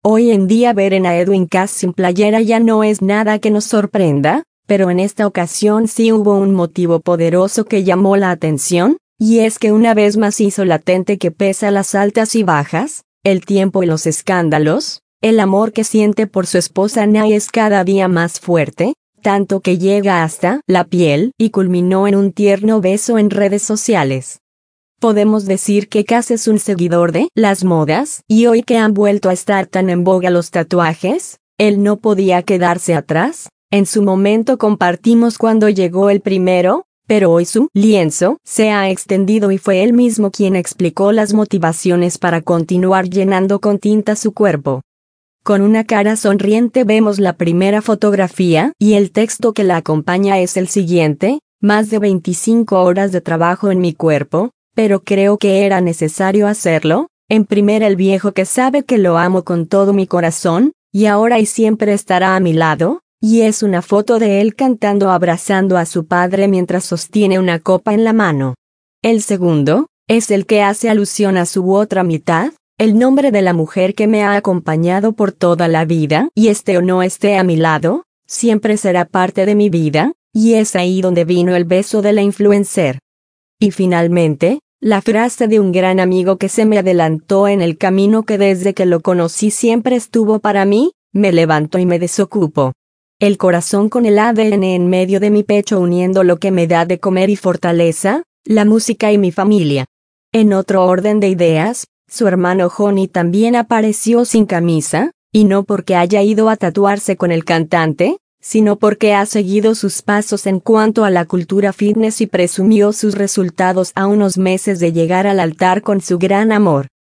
Hoy en día ver a Edwin Cass sin playera ya no es nada que nos sorprenda, pero en esta ocasión sí hubo un motivo poderoso que llamó la atención, y es que una vez más hizo latente que pese a las altas y bajas, el tiempo y los escándalos, el amor que siente por su esposa Nay es cada día más fuerte, tanto que llega hasta la piel y culminó en un tierno beso en redes sociales. Podemos decir que Cass es un seguidor de las modas, y hoy que han vuelto a estar tan en boga los tatuajes, él no podía quedarse atrás. En su momento compartimos cuando llegó el primero, pero hoy su lienzo se ha extendido y fue él mismo quien explicó las motivaciones para continuar llenando con tinta su cuerpo. Con una cara sonriente vemos la primera fotografía y el texto que la acompaña es el siguiente: más de 25 horas de trabajo en mi cuerpo, pero creo que era necesario hacerlo. En primera, el viejo que sabe que lo amo con todo mi corazón, y ahora y siempre estará a mi lado, y es una foto de él cantando abrazando a su padre mientras sostiene una copa en la mano. El segundo es el que hace alusión a su otra mitad, el nombre de la mujer que me ha acompañado por toda la vida, y esté o no esté a mi lado, siempre será parte de mi vida, y es ahí donde vino el beso de la influencer. Y finalmente, la frase de un gran amigo que se me adelantó en el camino, que desde que lo conocí siempre estuvo para mí: me levanto y me desocupo. El corazón con el ADN en medio de mi pecho uniendo lo que me da de comer y fortaleza, la música y mi familia. En otro orden de ideas, su hermano Johnny también apareció sin camisa, y no porque haya ido a tatuarse con el cantante, sino porque ha seguido sus pasos en cuanto a la cultura fitness y presumió sus resultados a unos meses de llegar al altar con su gran amor.